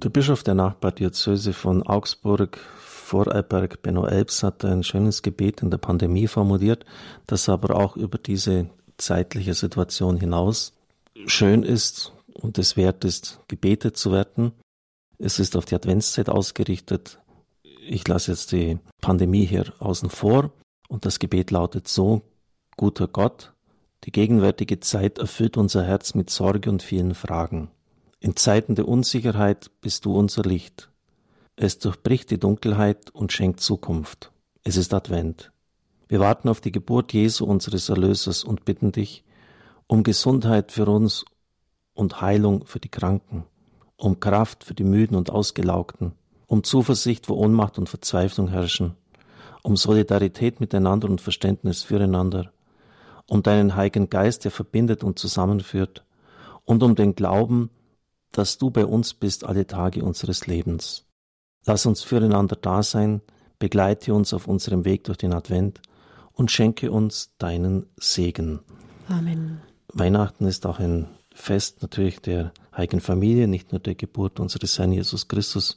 Der Bischof der Nachbardiözese von Augsburg, Vorarlberg, Benno Elbs, hat ein schönes Gebet in der Pandemie formuliert, das aber auch über diese zeitliche Situation hinaus schön ist und es wert ist, gebetet zu werden. Es ist auf die Adventszeit ausgerichtet. Ich lasse jetzt die Pandemie hier außen vor und das Gebet lautet so: Guter Gott, die gegenwärtige Zeit erfüllt unser Herz mit Sorge und vielen Fragen. In Zeiten der Unsicherheit bist du unser Licht. Es durchbricht die Dunkelheit und schenkt Zukunft. Es ist Advent. Wir warten auf die Geburt Jesu, unseres Erlösers, und bitten dich um Gesundheit für uns und Heilung für die Kranken, um Kraft für die Müden und Ausgelaugten, um Zuversicht, wo Ohnmacht und Verzweiflung herrschen, um Solidarität miteinander und Verständnis füreinander, um deinen Heiligen Geist, der verbindet und zusammenführt, und um den Glauben, dass du bei uns bist alle Tage unseres Lebens. Lass uns füreinander da sein, begleite uns auf unserem Weg durch den Advent und schenke uns deinen Segen. Amen. Weihnachten ist auch ein Fest natürlich der heiligen Familie, nicht nur der Geburt unseres Herrn Jesus Christus.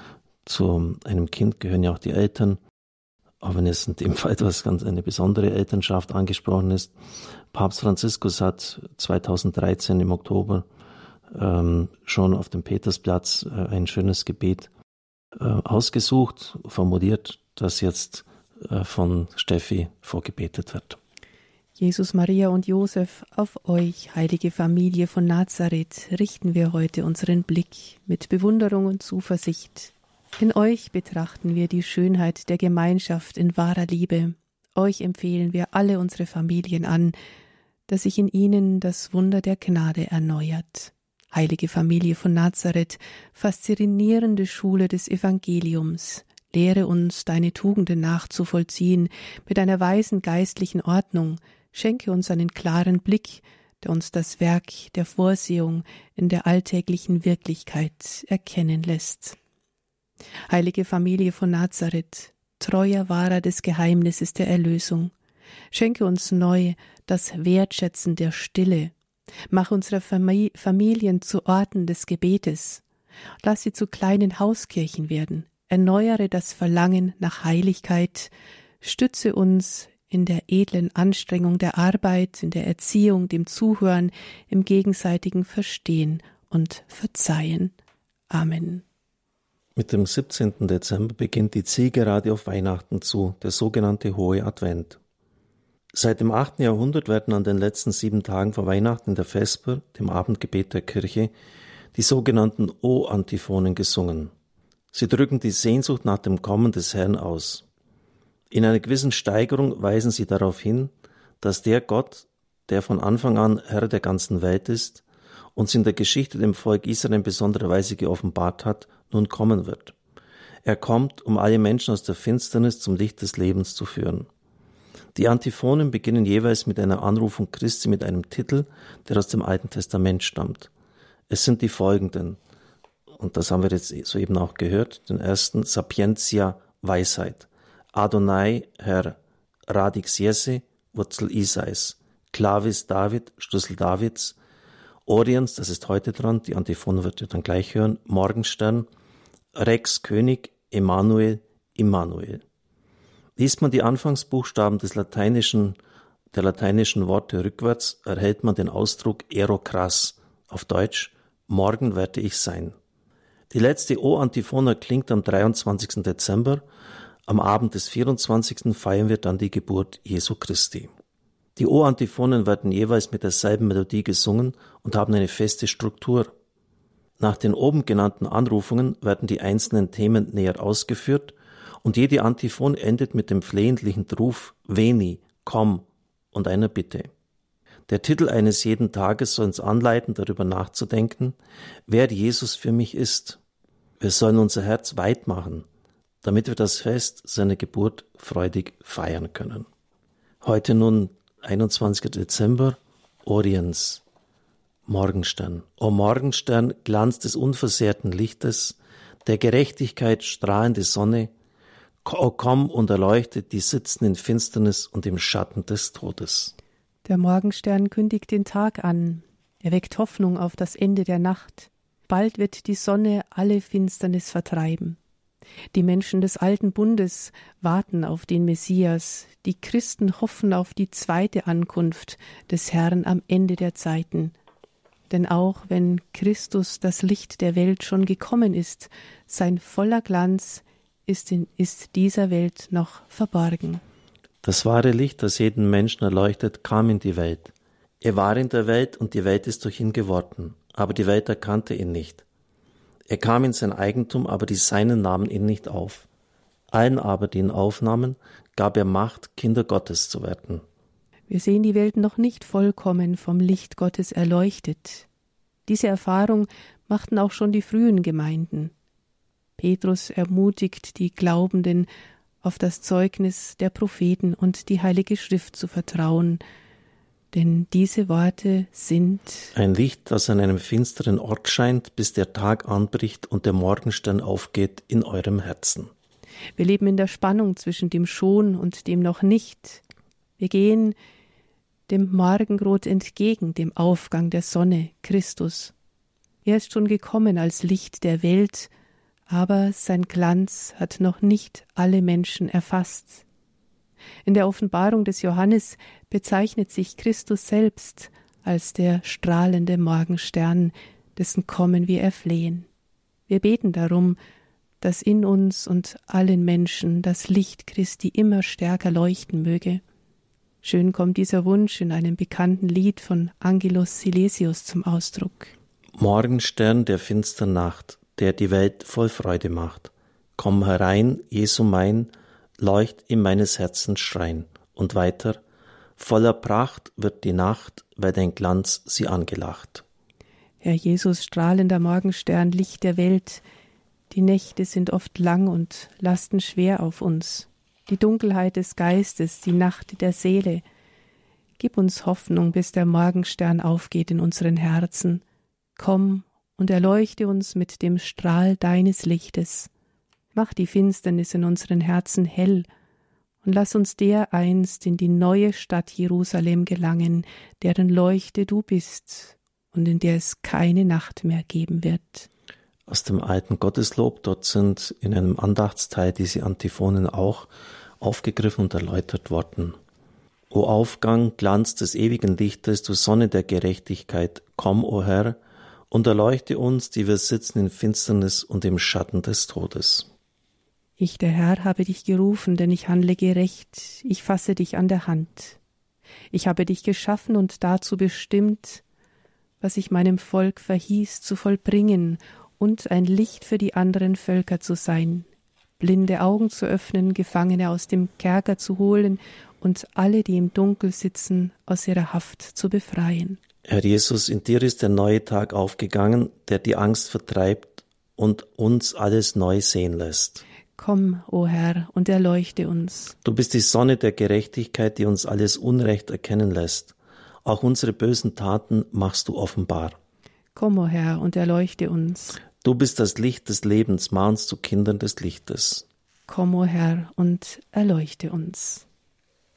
Zu einem Kind gehören ja auch die Eltern, auch wenn es in dem Fall etwas ganz eine besondere Elternschaft angesprochen ist. Papst Franziskus hat 2013 im Oktober schon auf dem Petersplatz ein schönes Gebet ausgesucht, formuliert, das jetzt von Steffi vorgebetet wird. Jesus, Maria und Josef, auf euch, heilige Familie von Nazareth, richten wir heute unseren Blick mit Bewunderung und Zuversicht. In euch betrachten wir die Schönheit der Gemeinschaft in wahrer Liebe. Euch empfehlen wir alle unsere Familien an, dass sich in ihnen das Wunder der Gnade erneuert. Heilige Familie von Nazareth, faszinierende Schule des Evangeliums, lehre uns, deine Tugenden nachzuvollziehen mit einer weisen geistlichen Ordnung, schenke uns einen klaren Blick, der uns das Werk der Vorsehung in der alltäglichen Wirklichkeit erkennen lässt. Heilige Familie von Nazareth, treuer Wahrer des Geheimnisses der Erlösung, schenke uns neu das Wertschätzen der Stille, mach unsere Familien zu Orten des Gebetes. Lass sie zu kleinen Hauskirchen werden. Erneuere das Verlangen nach Heiligkeit. Stütze uns in der edlen Anstrengung der Arbeit, in der Erziehung, dem Zuhören, im gegenseitigen Verstehen und Verzeihen. Amen. Mit dem 17. Dezember beginnt die Zielgerade auf Weihnachten zu, der sogenannte Hohe Advent. Seit dem 8. Jahrhundert werden an den letzten 7 Tagen vor Weihnachten in der Vesper, dem Abendgebet der Kirche, die sogenannten O-Antiphonen gesungen. Sie drücken die Sehnsucht nach dem Kommen des Herrn aus. In einer gewissen Steigerung weisen sie darauf hin, dass der Gott, der von Anfang an Herr der ganzen Welt ist, uns in der Geschichte dem Volk Israel in besonderer Weise geoffenbart hat, nun kommen wird. Er kommt, um alle Menschen aus der Finsternis zum Licht des Lebens zu führen. Die Antiphonen beginnen jeweils mit einer Anrufung Christi mit einem Titel, der aus dem Alten Testament stammt. Es sind die folgenden, und das haben wir jetzt soeben auch gehört, den ersten: Sapientia, Weisheit, Adonai, Herr, Radix Jesse, Wurzel Isais, Clavis David, Schlüssel Davids, Oriens, das ist heute dran, die Antiphon wird ihr dann gleich hören, Morgenstern, Rex König, Emmanuel, Immanuel. Liest man die Anfangsbuchstaben der lateinischen Worte rückwärts, erhält man den Ausdruck Erokras, auf Deutsch: Morgen werde ich sein. Die letzte O-Antiphon klingt am 23. Dezember. Am Abend des 24. feiern wir dann die Geburt Jesu Christi. Die O-Antiphonen werden jeweils mit derselben Melodie gesungen und haben eine feste Struktur. Nach den oben genannten Anrufungen werden die einzelnen Themen näher ausgeführt und jede Antiphon endet mit dem flehentlichen Ruf Veni, komm und einer Bitte. Der Titel eines jeden Tages soll uns anleiten, darüber nachzudenken, wer Jesus für mich ist. Wir sollen unser Herz weit machen, damit wir das Fest seiner Geburt freudig feiern können. Heute nun 21. Dezember, Oriens, Morgenstern. O Morgenstern, Glanz des unversehrten Lichtes, der Gerechtigkeit strahlende Sonne, o komm und erleuchte die sitzen in Finsternis und im Schatten des Todes. Der Morgenstern kündigt den Tag an. Er weckt Hoffnung auf das Ende der Nacht. Bald wird die Sonne alle Finsternis vertreiben. Die Menschen des alten Bundes warten auf den Messias. Die Christen hoffen auf die zweite Ankunft des Herrn am Ende der Zeiten. Denn auch wenn Christus, das Licht der Welt, schon gekommen ist, sein voller Glanz ist dieser Welt noch verborgen. Das wahre Licht, das jeden Menschen erleuchtet, kam in die Welt. Er war in der Welt und die Welt ist durch ihn geworden, aber die Welt erkannte ihn nicht. Er kam in sein Eigentum, aber die Seinen nahmen ihn nicht auf. Allen aber, die ihn aufnahmen, gab er Macht, Kinder Gottes zu werden. Wir sehen die Welt noch nicht vollkommen vom Licht Gottes erleuchtet. Diese Erfahrung machten auch schon die frühen Gemeinden. Petrus ermutigt die Glaubenden, auf das Zeugnis der Propheten und die Heilige Schrift zu vertrauen, denn diese Worte sind ein Licht, das an einem finsteren Ort scheint, bis der Tag anbricht und der Morgenstern aufgeht in eurem Herzen. Wir leben in der Spannung zwischen dem Schon und dem Noch nicht. Wir gehen dem Morgenrot entgegen, dem Aufgang der Sonne, Christus. Er ist schon gekommen als Licht der Welt, aber sein Glanz hat noch nicht alle Menschen erfasst. In der Offenbarung des Johannes bezeichnet sich Christus selbst als der strahlende Morgenstern, dessen Kommen wir erflehen. Wir beten darum, dass in uns und allen Menschen das Licht Christi immer stärker leuchten möge. Schön kommt dieser Wunsch in einem bekannten Lied von Angelus Silesius zum Ausdruck. Morgenstern der finstern Nacht, der die Welt voll Freude macht. Komm herein, Jesu mein, leucht in meines Herzens Schrein. Und weiter, voller Pracht wird die Nacht, weil dein Glanz sie angelacht. Herr Jesus, strahlender Morgenstern, Licht der Welt, die Nächte sind oft lang und lasten schwer auf uns. Die Dunkelheit des Geistes, die Nacht der Seele. Gib uns Hoffnung, bis der Morgenstern aufgeht in unseren Herzen. Komm und erleuchte uns mit dem Strahl deines Lichtes. Mach die Finsternis in unseren Herzen hell und lass uns dereinst in die neue Stadt Jerusalem gelangen, deren Leuchte du bist und in der es keine Nacht mehr geben wird. Aus dem alten Gotteslob, dort sind in einem Andachtsteil diese Antiphonen auch aufgegriffen und erläutert worden. O Aufgang, Glanz des ewigen Lichtes, du Sonne der Gerechtigkeit, komm, o Herr, und erleuchte uns, die wir sitzen in Finsternis und im Schatten des Todes. Ich, der Herr, habe dich gerufen, denn ich handle gerecht, ich fasse dich an der Hand. Ich habe dich geschaffen und dazu bestimmt, was ich meinem Volk verhieß, zu vollbringen und ein Licht für die anderen Völker zu sein, blinde Augen zu öffnen, Gefangene aus dem Kerker zu holen und alle, die im Dunkel sitzen, aus ihrer Haft zu befreien. Herr Jesus, in dir ist der neue Tag aufgegangen, der die Angst vertreibt und uns alles neu sehen lässt. Komm, o Herr, und erleuchte uns. Du bist die Sonne der Gerechtigkeit, die uns alles Unrecht erkennen lässt. Auch unsere bösen Taten machst du offenbar. Komm, o Herr, und erleuchte uns. Du bist das Licht des Lebens, mahnst du Kindern des Lichtes. Komm, o Herr, und erleuchte uns.